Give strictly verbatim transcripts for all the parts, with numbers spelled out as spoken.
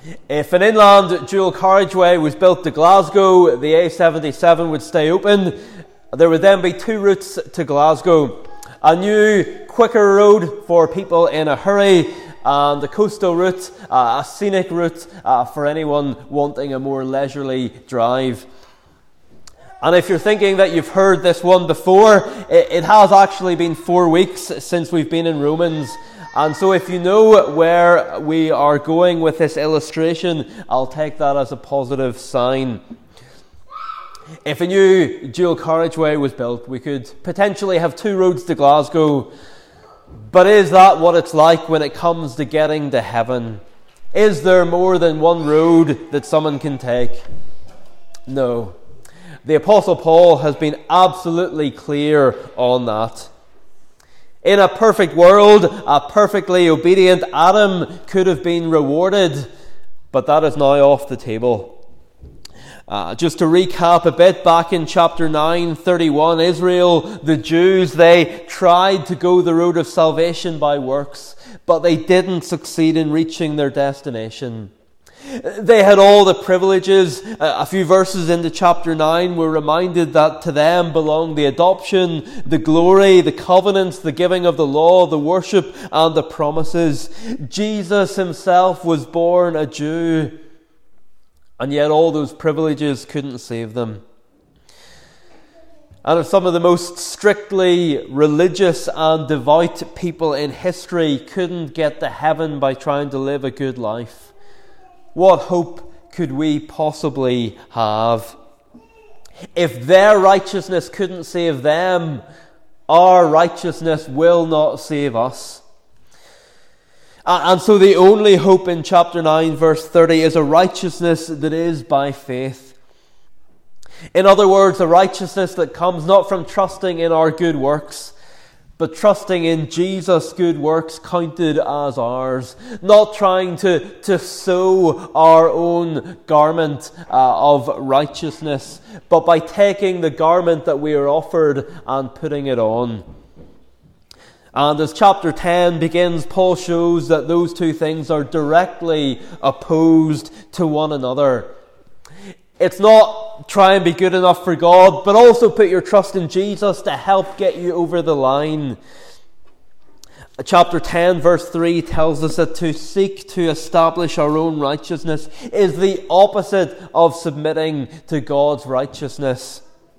If an inland dual carriageway was built to Glasgow, the A seventy-seven would stay open. There would then be two routes to Glasgow. A new, quicker road for people in a hurry, and the coastal route, uh, a scenic route uh, for anyone wanting a more leisurely drive. And if you're thinking that you've heard this one before, it, it has actually been four weeks since we've been in Romans. And so if you know where we are going with this illustration, I'll take that as a positive sign. If a new dual carriageway was built, we could potentially have two roads to Glasgow. But is that what it's like when it comes to getting to heaven? Is there more than one road that someone can take? No. The Apostle Paul has been absolutely clear on that. In a perfect world, a perfectly obedient Adam could have been rewarded, but that is now off the table. Uh, just to recap a bit, back in chapter nine, thirty-one, Israel, the Jews, they tried to go the road of salvation by works, but they didn't succeed in reaching their destination. They had all the privileges. A few verses into chapter nine, we're reminded that to them belong the adoption, the glory, the covenants, the giving of the law, the worship, and the promises. Jesus himself was born a Jew, and yet all those privileges couldn't save them. And if some of the most strictly religious and devout people in history couldn't get to heaven by trying to live a good life, what hope could we possibly have? If their righteousness couldn't save them, our righteousness will not save us. And so the only hope in chapter nine, verse thirty, is a righteousness that is by faith. In other words, a righteousness that comes not from trusting in our good works, but trusting in Jesus' good works counted as ours. Not trying to, to sew our own garment uh, of righteousness, but by taking the garment that we are offered and putting it on. And as chapter ten begins, Paul shows that those two things are directly opposed to one another. It's not try and be good enough for God, but also put your trust in Jesus to help get you over the line. Chapter ten, verse three tells us that to seek to establish our own righteousness is the opposite of submitting to God's righteousness.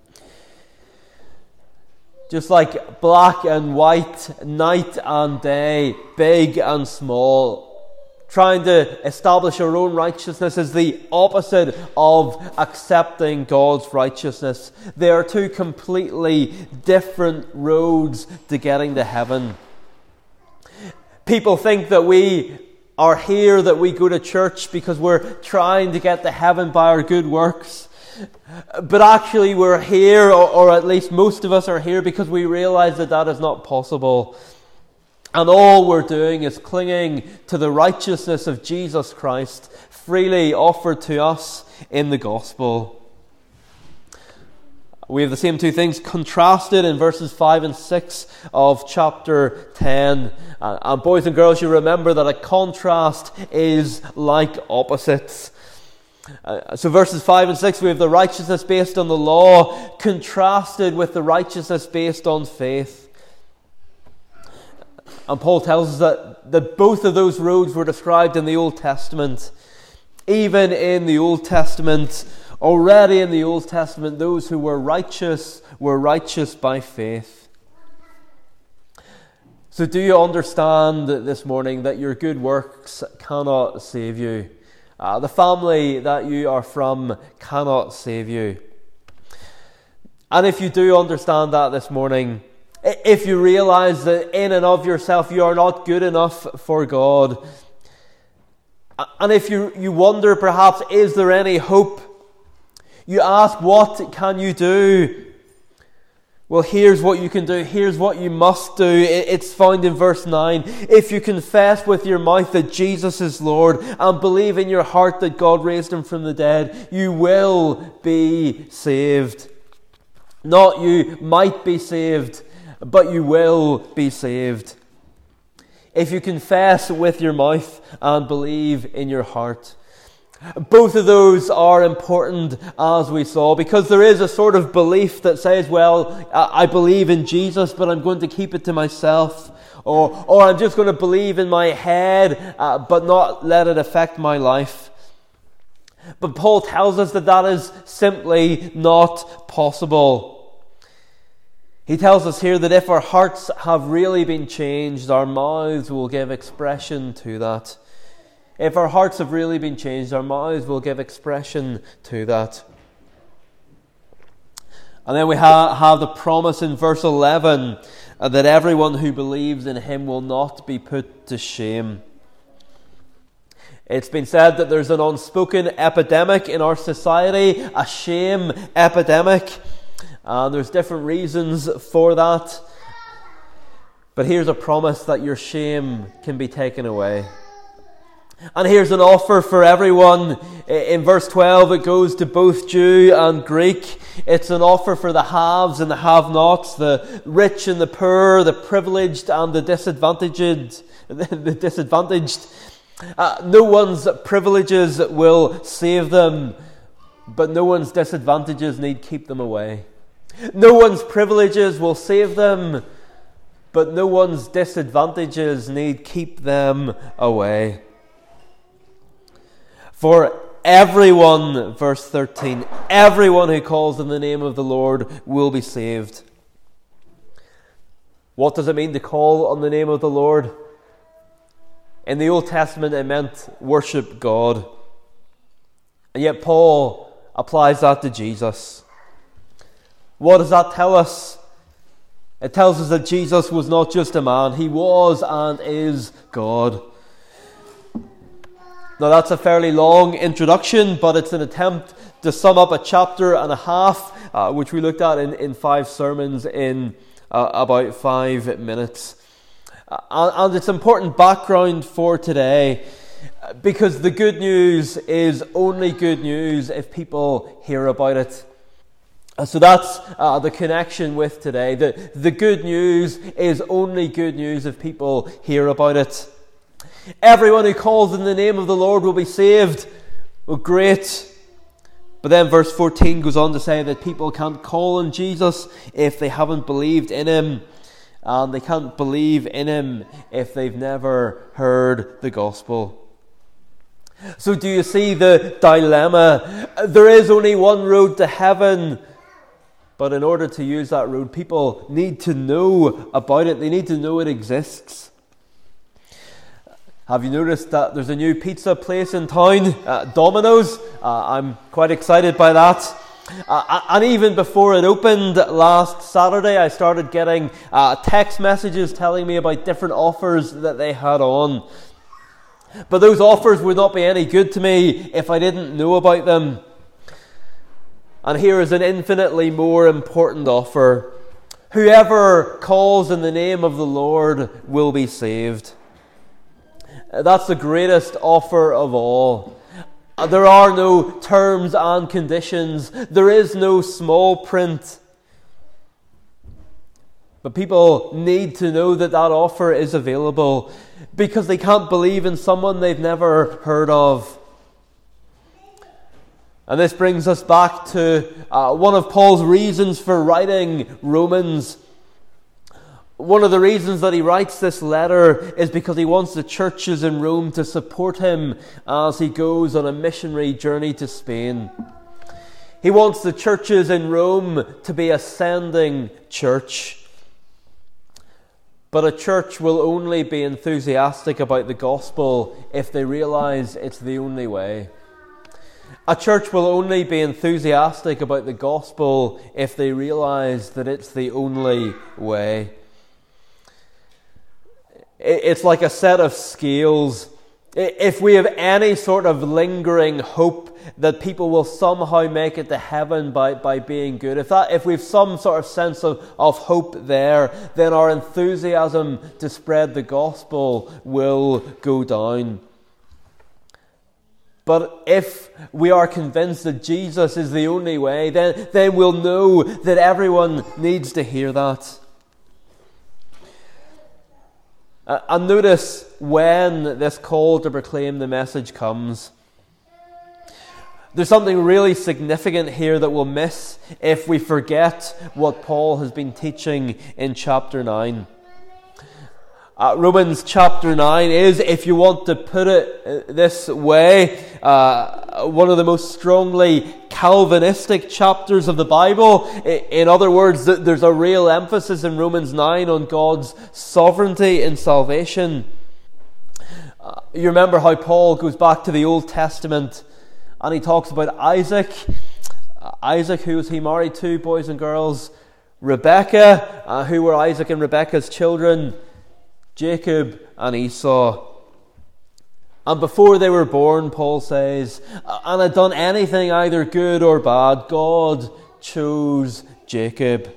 Just like black and white, night and day, big and small, trying to establish our own righteousness is the opposite of accepting God's righteousness. They are two completely different roads to getting to heaven. People think that we are here, that we go to church because we're trying to get to heaven by our good works. But actually we're here, or, or at least most of us are here, because we realize that that is not possible. And all we're doing is clinging to the righteousness of Jesus Christ, freely offered to us in the gospel. We have the same two things contrasted in verses five and six of chapter ten. Uh, and boys and girls, you remember that a contrast is like opposites. Uh, so verses five and six, we have the righteousness based on the law contrasted with the righteousness based on faith. And Paul tells us that, that both of those roads were described in the Old Testament. Even in the Old Testament, already in the Old Testament, those who were righteous were righteous by faith. So do you understand this morning that your good works cannot save you? Uh, the family that you are from cannot save you. And if you do understand that this morning, if you realize that in and of yourself you are not good enough for God, and if you, you wonder perhaps, is there any hope? You ask, what can you do? Well, here's what you can do. Here's what you must do. It's found in verse nine. If you confess with your mouth that Jesus is Lord and believe in your heart that God raised him from the dead, you will be saved. Not you might be saved, but you will be saved. If you confess with your mouth and believe in your heart. Both of those are important, as we saw, because there is a sort of belief that says, well, I believe in Jesus, but I'm going to keep it to myself. Or, or I'm just going to believe in my head, uh, but not let it affect my life. But Paul tells us that that is simply not possible. He tells us here that if our hearts have really been changed, our mouths will give expression to that. If our hearts have really been changed, our mouths will give expression to that. And then we ha- have the promise in verse eleven uh, that everyone who believes in him will not be put to shame. It's been said that there's an unspoken epidemic in our society, a shame epidemic. And there's different reasons for that. But here's a promise that your shame can be taken away. And here's an offer for everyone. In verse twelve, it goes to both Jew and Greek. It's an offer for the haves and the have-nots, the rich and the poor, the privileged and the disadvantaged. The disadvantaged. Uh, no one's privileges will save them, but no one's disadvantages need keep them away. No one's privileges will save them, but no one's disadvantages need keep them away. For everyone, verse thirteen, everyone who calls on the name of the Lord will be saved. What does it mean to call on the name of the Lord? In the Old Testament, it meant worship God. And yet Paul applies that to Jesus. What does that tell us? It tells us that Jesus was not just a man. He was and is God. Now that's a fairly long introduction, but it's an attempt to sum up a chapter and a half, uh, which we looked at in, in five sermons in uh, about five minutes. Uh, and it's important background for today, because the good news is only good news if people hear about it. So that's uh, the connection with today. The, the good news is only good news if people hear about it. Everyone who calls in the name of the Lord will be saved. Well, great. But then verse fourteen goes on to say that people can't call on Jesus if they haven't believed in him. And they can't believe in him if they've never heard the gospel. So do you see the dilemma? There is only one road to heaven. But in order to use that road, people need to know about it. They need to know it exists. Have you noticed that there's a new pizza place in town, uh, Domino's? Uh, I'm quite excited by that. Uh, and even before it opened last Saturday, I started getting uh, text messages telling me about different offers that they had on. But those offers would not be any good to me if I didn't know about them. And here is an infinitely more important offer. Whoever calls in the name of the Lord will be saved. That's the greatest offer of all. There are no terms and conditions. There is no small print. But people need to know that that offer is available because they can't believe in someone they've never heard of. And this brings us back to uh, one of Paul's reasons for writing Romans. One of the reasons that he writes this letter is because he wants the churches in Rome to support him as he goes on a missionary journey to Spain. He wants the churches in Rome to be a sending church. But a church will only be enthusiastic about the gospel if they realize it's the only way. A church will only be enthusiastic about the gospel if they realize that it's the only way. It's like a set of scales. If we have any sort of lingering hope that people will somehow make it to heaven by, by being good, if that if we have some sort of sense of, of hope there, then our enthusiasm to spread the gospel will go down. But if we are convinced that Jesus is the only way, then, then we'll know that everyone needs to hear that. Uh, and notice when this call to proclaim the message comes. There's something really significant here that we'll miss if we forget what Paul has been teaching in chapter nine. Uh, Romans chapter nine is, if you want to put it this way, uh, one of the most strongly Calvinistic chapters of the Bible. In other words, there's a real emphasis in Romans nine on God's sovereignty in salvation. Uh, you remember how Paul goes back to the Old Testament and he talks about Isaac. Uh, Isaac, who was he married to, boys and girls? Rebekah. Uh, who were Isaac and Rebekah's children? Jacob and Esau. And before they were born, Paul says, and had done anything either good or bad, God chose Jacob.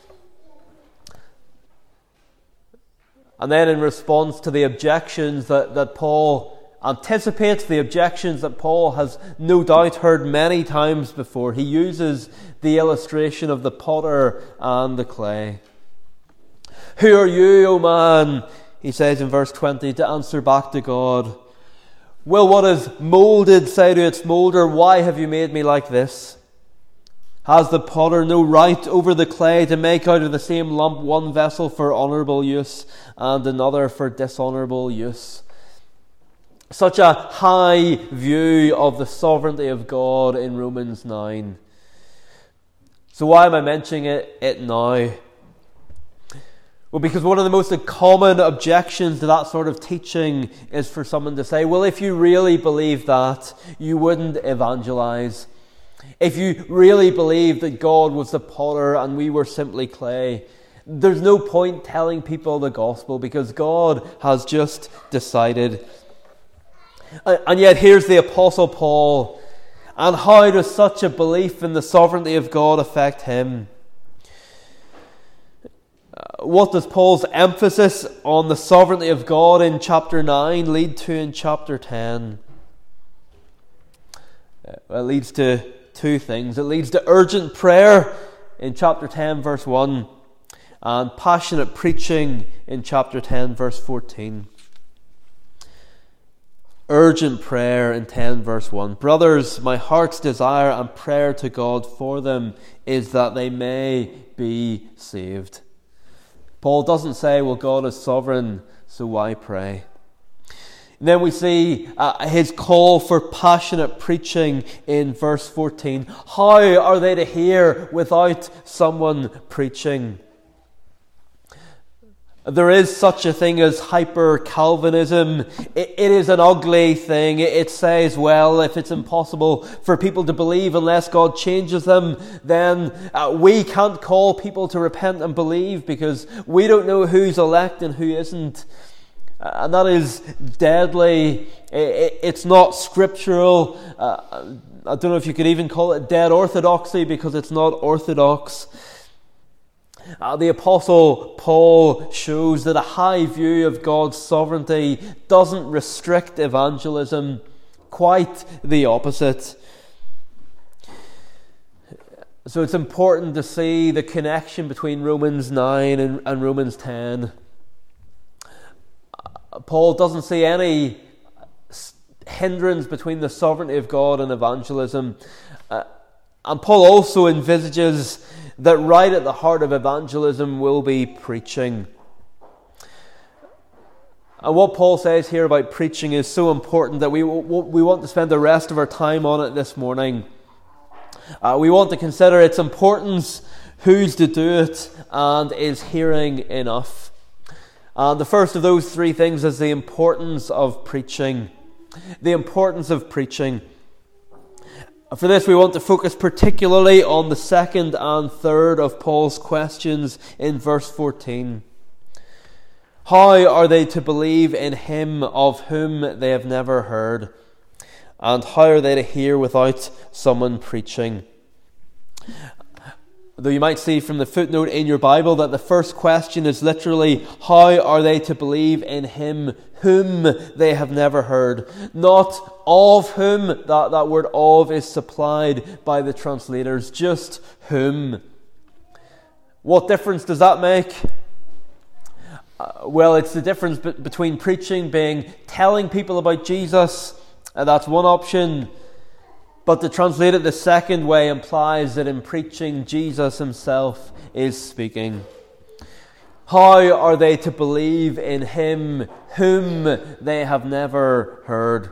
And then in response to the objections that, that Paul anticipates, the objections that Paul has no doubt heard many times before, he uses the illustration of the potter and the clay. Who are you, O man, he says in verse twenty, to answer back to God? Will what is moulded say to its moulder, why have you made me like this? Has the potter no right over the clay to make out of the same lump one vessel for honourable use and another for dishonourable use? Such a high view of the sovereignty of God in Romans nine. So why am I mentioning it, it now? Well, because one of the most common objections to that sort of teaching is for someone to say, well, if you really believe that, you wouldn't evangelize. If you really believe that God was the potter and we were simply clay, there's no point telling people the gospel because God has just decided. And yet here's the Apostle Paul. And how does such a belief in the sovereignty of God affect him? What does Paul's emphasis on the sovereignty of God in chapter nine lead to in chapter ten? It leads to two things. It leads to urgent prayer in chapter ten, verse one, and passionate preaching in chapter ten, verse fourteen. Urgent prayer in ten, verse one. Brothers, my heart's desire and prayer to God for them is that they may be saved. Paul doesn't say, well, God is sovereign, so why pray? And then we see uh, his call for passionate preaching in verse fourteen. How are they to hear without someone preaching? There is such a thing as hyper-Calvinism. It, it is an ugly thing. It, it says, well, if it's impossible for people to believe unless God changes them, then uh, we can't call people to repent and believe because we don't know who's elect and who isn't. Uh, and that is deadly. It, it, it's not scriptural. Uh, I don't know if you could even call it dead orthodoxy because it's not orthodox. Uh, the Apostle Paul shows that a high view of God's sovereignty doesn't restrict evangelism, quite the opposite. So it's important to see the connection between Romans nine and, and Romans ten. Uh, Paul doesn't see any hindrance between the sovereignty of God and evangelism. Uh, and Paul also envisages that right at the heart of evangelism will be preaching. And what Paul says here about preaching is so important that we, we want to spend the rest of our time on it this morning. Uh, we want to consider its importance, who's to do it, and is hearing enough. And the first of those three things is the importance of preaching. The importance of preaching. For this, we want to focus particularly on the second and third of Paul's questions in verse fourteen. How are they to believe in him of whom they have never heard? And how are they to hear without someone preaching? Though you might see from the footnote in your Bible that the first question is literally, how are they to believe in him whom they have never heard? Not of whom, that, that word of is supplied by the translators, just whom. What difference does that make? Uh, well, it's the difference be- between preaching being telling people about Jesus, and that's one option, But to translate it the second way implies that in preaching, Jesus himself is speaking. How are they to believe in him whom they have never heard?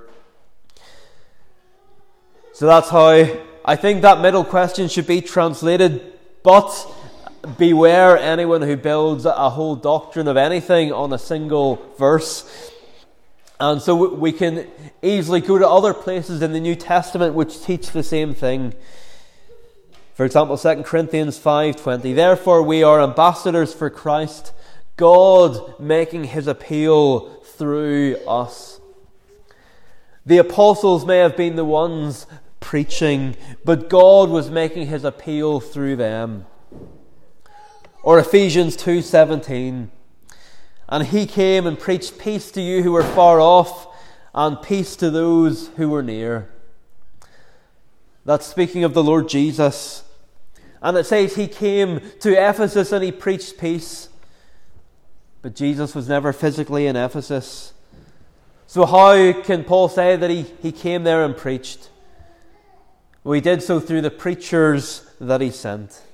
So that's how I think that middle question should be translated. But beware anyone who builds a whole doctrine of anything on a single verse. And so we can easily go to other places in the New Testament which teach the same thing. For example, Second Corinthians five twenty. Therefore we are ambassadors for Christ, God making his appeal through us. The apostles may have been the ones preaching, but God was making his appeal through them. Or Ephesians two seventeen. And he came and preached peace to you who were far off, and peace to those who were near. That's speaking of the Lord Jesus. And it says he came to Ephesus and he preached peace. But Jesus was never physically in Ephesus. So how can Paul say that he, he came there and preached? Well, he did so through the preachers that he sent.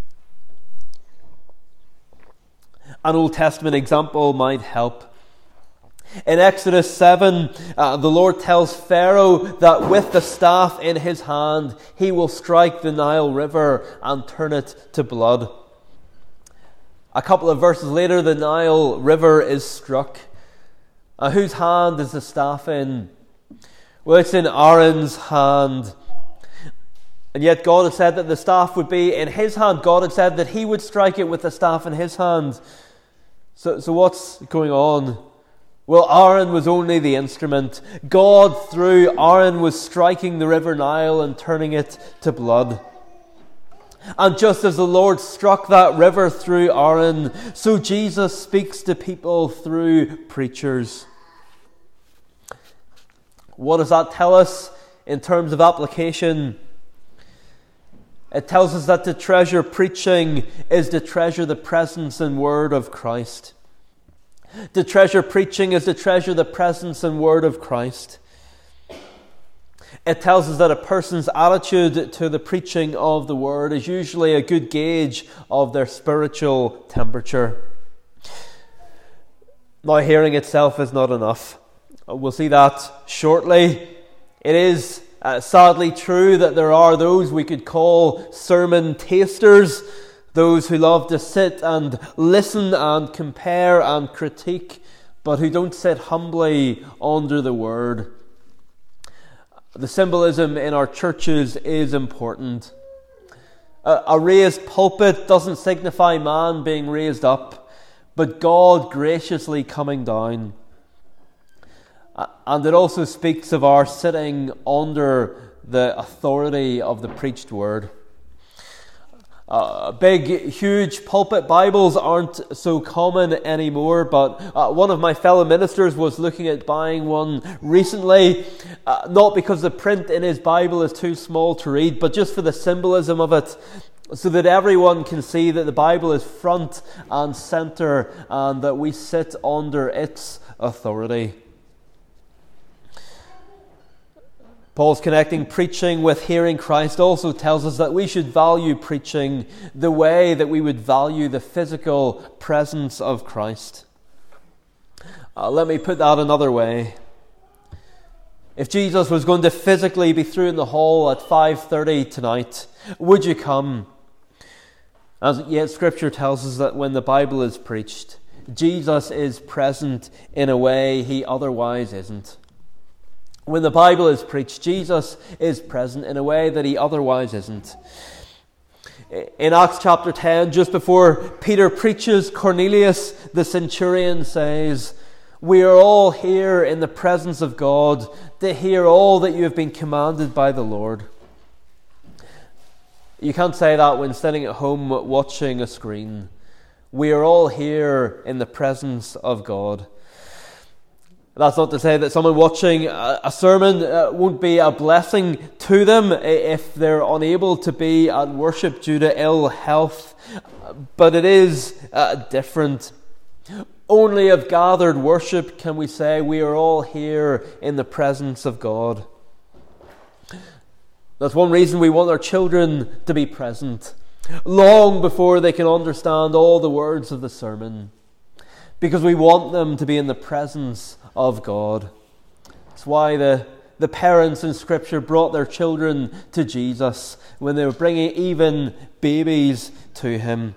An Old Testament example might help. In Exodus seven, uh, the Lord tells Pharaoh that with the staff in his hand, he will strike the Nile River and turn it to blood. A couple of verses later, the Nile River is struck. Uh, whose hand is the staff in? Well, it's in Aaron's hand. And yet God had said that the staff would be in his hand. God had said that he would strike it with the staff in his hand. So, so what's going on? Well, Aaron was only the instrument. God, through Aaron, was striking the river Nile and turning it to blood. And just as the Lord struck that river through Aaron, so Jesus speaks to people through preachers. What does that tell us in terms of application? It tells us that to treasure preaching is to treasure the presence and word of Christ. To treasure preaching is to treasure the presence and word of Christ. It tells us that a person's attitude to the preaching of the word is usually a good gauge of their spiritual temperature. Now, hearing itself is not enough. We'll see that shortly. It is uh, sadly true that there are those we could call sermon tasters, those who love to sit and listen and compare and critique, but who don't sit humbly under the word. The symbolism in our churches is important. A, a raised pulpit doesn't signify man being raised up, but God graciously coming down. And it also speaks of our sitting under the authority of the preached word. Uh, big, huge pulpit Bibles aren't so common anymore, but uh, one of my fellow ministers was looking at buying one recently, uh, not because the print in his Bible is too small to read, but just for the symbolism of it, so that everyone can see that the Bible is front and center and that we sit under its authority. Paul's connecting preaching with hearing Christ also tells us that we should value preaching the way that we would value the physical presence of Christ. Uh, let me put that another way. If Jesus was going to physically be through in the hall at five thirty tonight, would you come? As yet Scripture tells us that when the Bible is preached, Jesus is present in a way he otherwise isn't. When the Bible is preached, Jesus is present in a way that he otherwise isn't. In Acts chapter ten, just before Peter preaches, Cornelius the centurion says, "We are all here in the presence of God to hear all that you have been commanded by the Lord." You can't say that when sitting at home watching a screen. We are all here in the presence of God. That's not to say that someone watching a sermon won't be a blessing to them if they're unable to be at worship due to ill health, but it is uh, different. Only of gathered worship can we say we are all here in the presence of God. That's one reason we want our children to be present, long before they can understand all the words of the sermon, because we want them to be in the presence of God. That's why the, the parents in Scripture brought their children to Jesus when they were bringing even babies to him.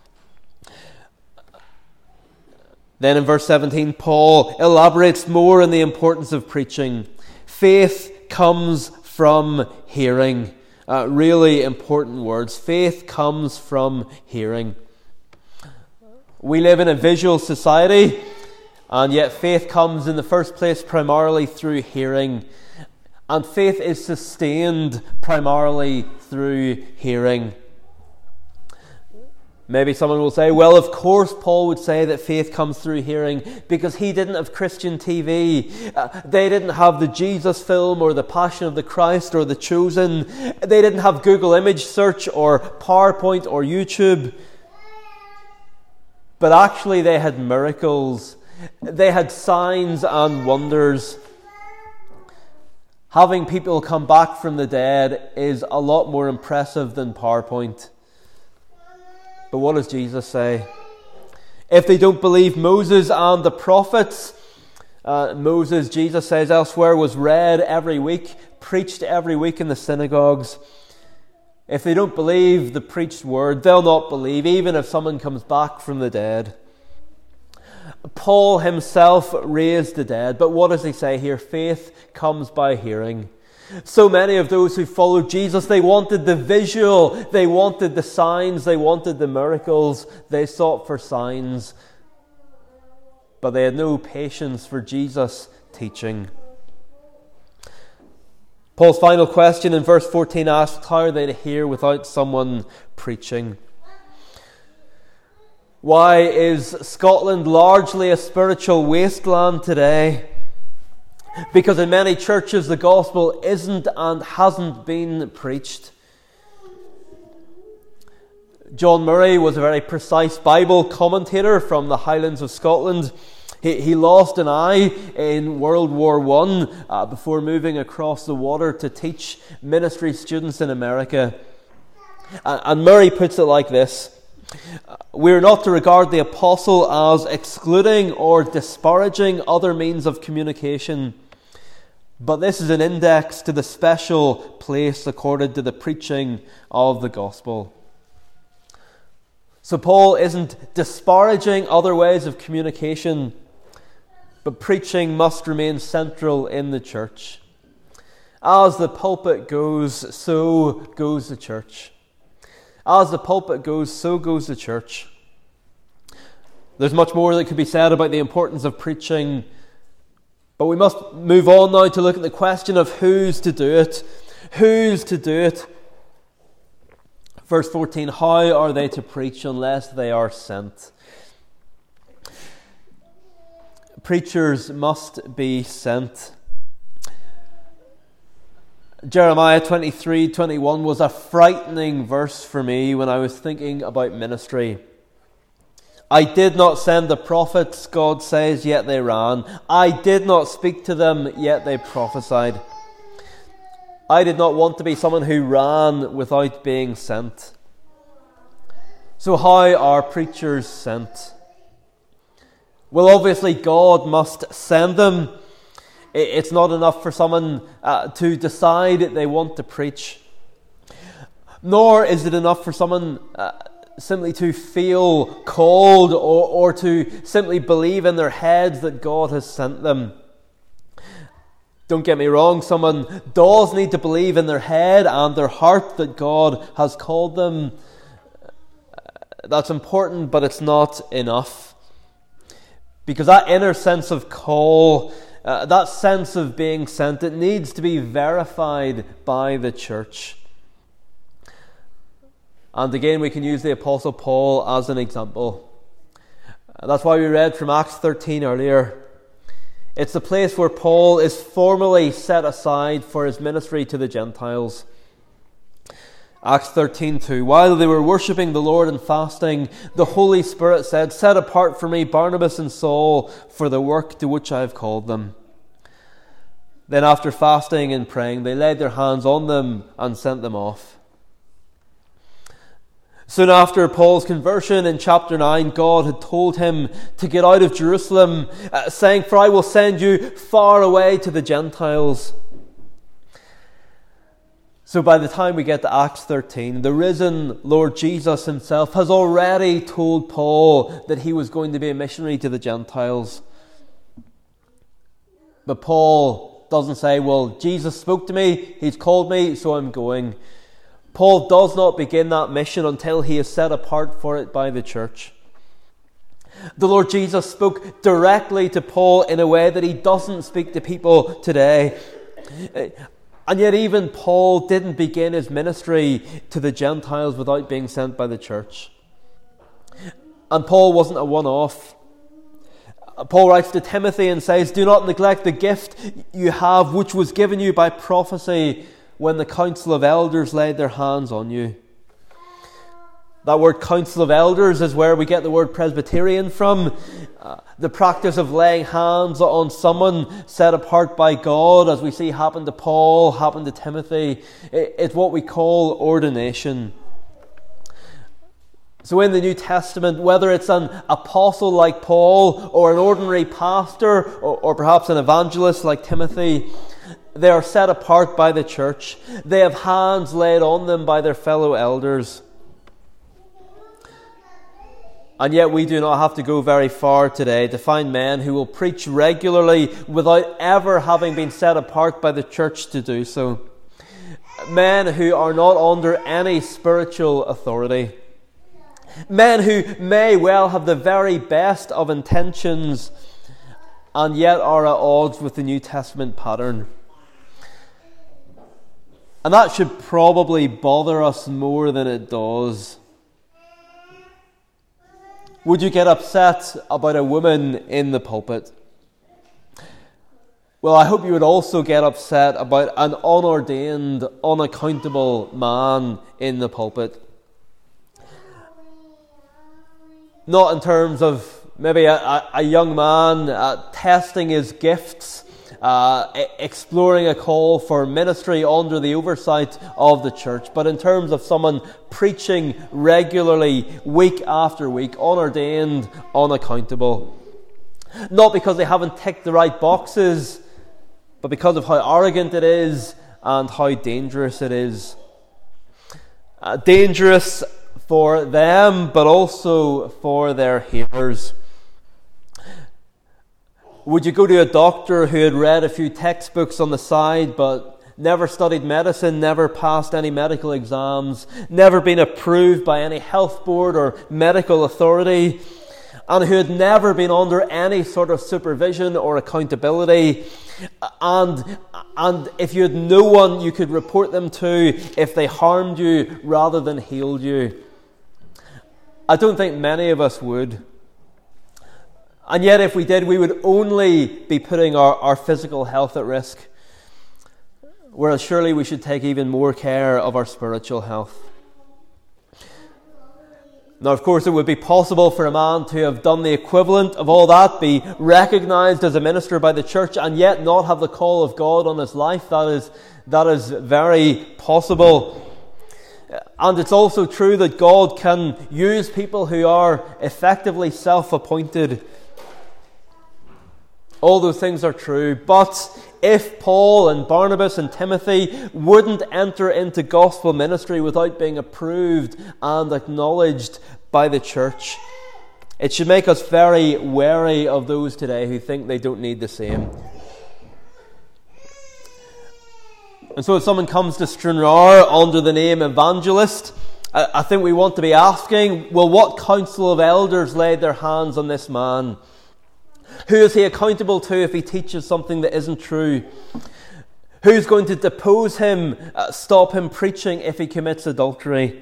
Then in verse seventeen, Paul elaborates more on the importance of preaching. Faith comes from hearing. Uh, really important words. Faith comes from hearing. We live in a visual society, and yet faith comes in the first place primarily through hearing. And faith is sustained primarily through hearing. Maybe someone will say, well, of course Paul would say that faith comes through hearing because he didn't have Christian T V. Uh, they didn't have the Jesus film or the Passion of the Christ or the Chosen. They didn't have Google image search or PowerPoint or YouTube. But actually they had miracles. They had signs and wonders. Having people come back from the dead is a lot more impressive than PowerPoint. But what does Jesus say? If they don't believe Moses and the prophets, uh, Moses, Jesus says elsewhere, was read every week, preached every week in the synagogues. If they don't believe the preached word, they'll not believe, even if someone comes back from the dead. Paul himself raised the dead, but what does he say here? Faith comes by hearing. So many of those who followed Jesus, they wanted the visual, they wanted the signs, they wanted the miracles, they sought for signs, but they had no patience for Jesus' teaching. Paul's final question in verse fourteen asks, how are they to hear without someone preaching? Why is Scotland largely a spiritual wasteland today? Because in many churches the gospel isn't and hasn't been preached. John Murray was a very precise Bible commentator from the Highlands of Scotland. He, he lost an eye in World War One uh, before moving across the water to teach ministry students in America. And, and Murray puts it like this: we are not to regard the apostle as excluding or disparaging other means of communication, but this is an index to the special place accorded to the preaching of the gospel. So Paul isn't disparaging other ways of communication, but preaching must remain central in the church. As the pulpit goes, so goes the church. As the pulpit goes, so goes the church. There's much more that could be said about the importance of preaching, but we must move on now to look at the question of who's to do it. Who's to do it? Verse fourteen, how are they to preach unless they are sent? Preachers must be sent. Jeremiah twenty-three twenty-one was a frightening verse for me when I was thinking about ministry. I did not send the prophets, God says, yet they ran. I did not speak to them, yet they prophesied. I did not want to be someone who ran without being sent. So how are preachers sent? Well, obviously God must send them. It's not enough for someone uh, to decide they want to preach. Nor is it enough for someone uh, simply to feel called or, or to simply believe in their heads that God has sent them. Don't get me wrong, someone does need to believe in their head and their heart that God has called them. That's important, but it's not enough. Because that inner sense of call, uh, that sense of being sent, it needs to be verified by the church. And again, we can use the Apostle Paul as an example. That's why we read from Acts thirteen earlier. It's the place where Paul is formally set aside for his ministry to the Gentiles. Acts thirteen two. While they were worshipping the Lord and fasting, the Holy Spirit said, "Set apart for me Barnabas and Saul for the work to which I have called them." Then after fasting and praying, they laid their hands on them and sent them off. Soon after Paul's conversion in chapter nine, God had told him to get out of Jerusalem, uh, saying, "For I will send you far away to the Gentiles." So by the time we get to Acts thirteen, the risen Lord Jesus himself has already told Paul that he was going to be a missionary to the Gentiles. But Paul doesn't say, "Well, Jesus spoke to me, he's called me, so I'm going." Paul does not begin that mission until he is set apart for it by the church. The Lord Jesus spoke directly to Paul in a way that he doesn't speak to people today. And yet even Paul didn't begin his ministry to the Gentiles without being sent by the church. And Paul wasn't a one-off. Paul writes to Timothy and says, "Do not neglect the gift you have, which was given you by prophecy when the council of elders laid their hands on you." That word council of elders is where we get the word Presbyterian from. Uh, the practice of laying hands on someone set apart by God, as we see happen to Paul, happen to Timothy, is what we call ordination. So in the New Testament, whether it's an apostle like Paul, or an ordinary pastor, or, or perhaps an evangelist like Timothy, they are set apart by the church. They have hands laid on them by their fellow elders. And yet we do not have to go very far today to find men who will preach regularly without ever having been set apart by the church to do so. Men who are not under any spiritual authority. Men who may well have the very best of intentions and yet are at odds with the New Testament pattern. And that should probably bother us more than it does. Would you get upset about a woman in the pulpit? Well, I hope you would also get upset about an unordained, unaccountable man in the pulpit. Not in terms of maybe a, a, a young man uh, testing his gifts, uh, exploring a call for ministry under the oversight of the church, but in terms of someone preaching regularly, week after week, unordained, unaccountable. Not because they haven't ticked the right boxes, but because of how arrogant it is and how dangerous it is. Uh, dangerous for them, but also for their hearers. Would you go to a doctor who had read a few textbooks on the side, but never studied medicine, never passed any medical exams, never been approved by any health board or medical authority, and who had never been under any sort of supervision or accountability, and and if you had no one you could report them to if they harmed you rather than healed you? I don't think many of us would. And yet if we did, we would only be putting our, our physical health at risk, whereas surely we should take even more care of our spiritual health. Now, of course, it would be possible for a man to have done the equivalent of all that, be recognized as a minister by the church, and yet not have the call of God on his life. That is, that is very possible. And it's also true that God can use people who are effectively self-appointed. All those things are true. But if Paul and Barnabas and Timothy wouldn't enter into gospel ministry without being approved and acknowledged by the church, it should make us very wary of those today who think they don't need the same. And so if someone comes to Stranraer under the name evangelist, I think we want to be asking, well, what council of elders laid their hands on this man? Who is he accountable to if he teaches something that isn't true? Who's going to depose him, uh, stop him preaching if he commits adultery?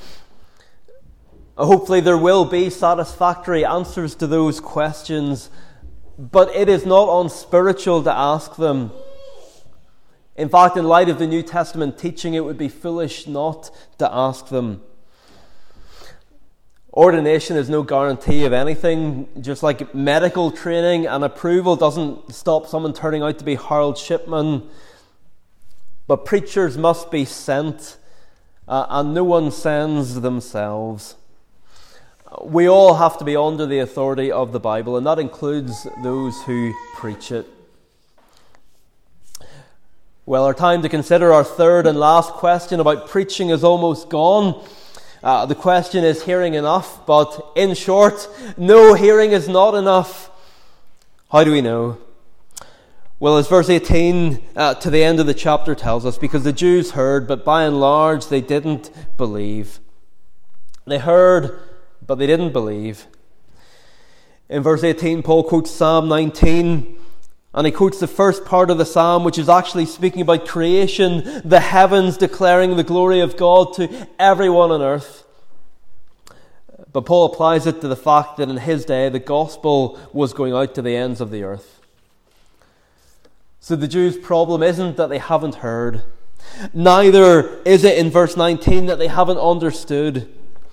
Uh, hopefully there will be satisfactory answers to those questions, but it is not unspiritual to ask them. In fact, in light of the New Testament teaching, it would be foolish not to ask them. Ordination is no guarantee of anything, just like medical training and approval doesn't stop someone turning out to be Harold Shipman. But preachers must be sent, uh, and no one sends themselves. We all have to be under the authority of the Bible, and that includes those who preach it. Well, our time to consider our third and last question about preaching is almost gone. Uh, the question is hearing enough, but in short, no, hearing is not enough. How do we know? Well, as verse eighteen uh, to the end of the chapter tells us, because the Jews heard, but by and large they didn't believe. They heard, but they didn't believe. In verse eighteen, Paul quotes Psalm nineteen, and he quotes the first part of the psalm, which is actually speaking about creation, the heavens declaring the glory of God to everyone on earth. But Paul applies it to the fact that in his day the gospel was going out to the ends of the earth. So the Jews' problem isn't that they haven't heard. Neither is it in verse nineteen that they haven't understood.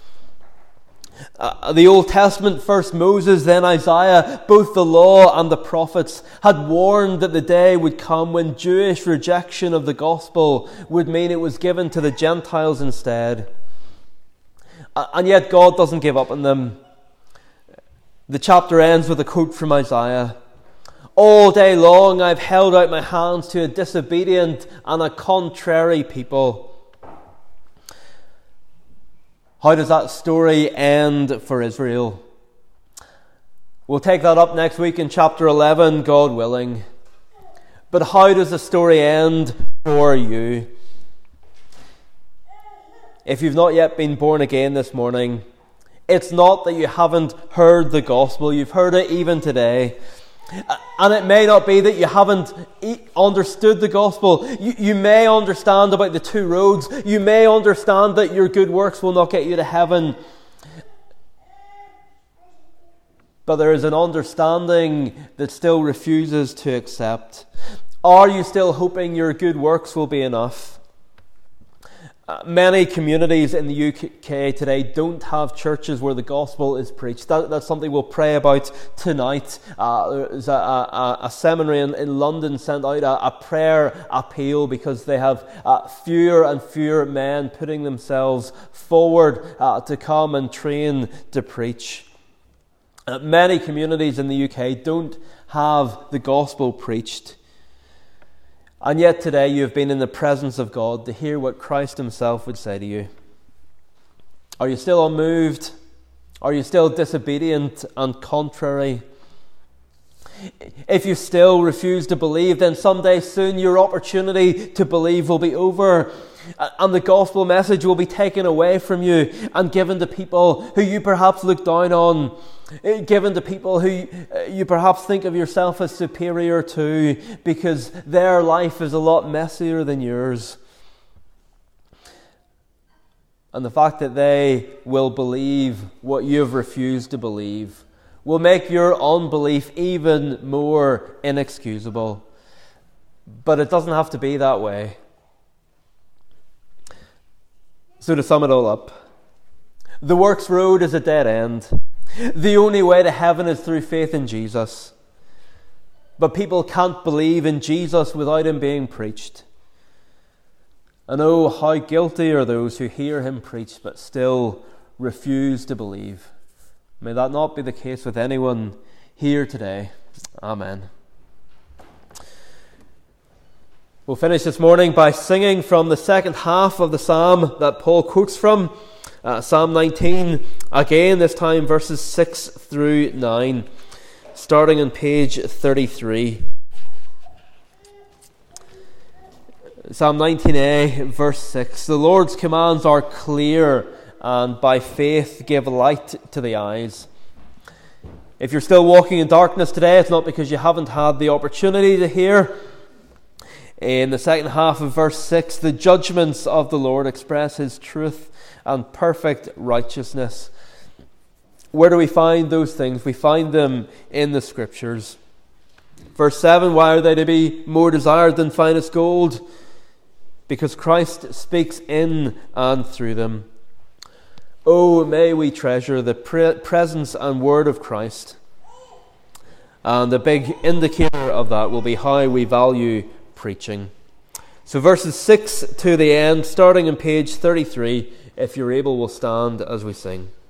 Uh, the Old Testament, first Moses, then Isaiah, both the law and the prophets had warned that the day would come when Jewish rejection of the gospel would mean it was given to the Gentiles instead. Uh, and yet God doesn't give up on them. The chapter ends with a quote from Isaiah. All day long I've held out my hands to a disobedient and a contrary people. How does that story end for Israel? We'll take that up next week in chapter eleven, God willing. But how does the story end for you? If you've not yet been born again this morning, it's not that you haven't heard the gospel. You've heard it even today. And it may not be that you haven't understood the gospel. You, you may understand about the two roads. You may understand that your good works will not get you to heaven. But there is an understanding that still refuses to accept. Are you still hoping your good works will be enough? Uh, many communities in the U K today don't have churches where the gospel is preached. That, that's something we'll pray about tonight. Uh, there's a, a, a seminary in, in London sent out a, a prayer appeal because they have uh, fewer and fewer men putting themselves forward uh, to come and train to preach. Uh, many communities in the U K don't have the gospel preached. And yet today you have been in the presence of God to hear what Christ himself would say to you. Are you still unmoved? Are you still disobedient and contrary? If you still refuse to believe, then someday soon your opportunity to believe will be over, and the gospel message will be taken away from you and given to people who you perhaps look down on, given to people who you perhaps think of yourself as superior to because their life is a lot messier than yours. And the fact that they will believe what you've refused to believe will make your unbelief even more inexcusable. But it doesn't have to be that way. So to sum it all up, the works road is a dead end. The only way to heaven is through faith in Jesus. But people can't believe in Jesus without him being preached. And oh, how guilty are those who hear him preached but still refuse to believe. May that not be the case with anyone here today. Amen. We'll finish this morning by singing from the second half of the psalm that Paul quotes from. Uh, Psalm nineteen, again this time verses six through nine, starting on page thirty-three. Psalm nineteen a, verse six. The Lord's commands are clear, and by faith give light to the eyes. If you're still walking in darkness today, it's not because you haven't had the opportunity to hear. In the second half of verse six, the judgments of the Lord express his truth and perfect righteousness. Where do we find those things? We find them in the Scriptures. Verse seven, why are they to be more desired than finest gold? Because Christ speaks in and through them. Oh, may we treasure the pre- presence and word of Christ. And the big indicator of that will be how we value preaching. So verses six to the end, starting on page thirty-three, if you're able, we'll stand as we sing.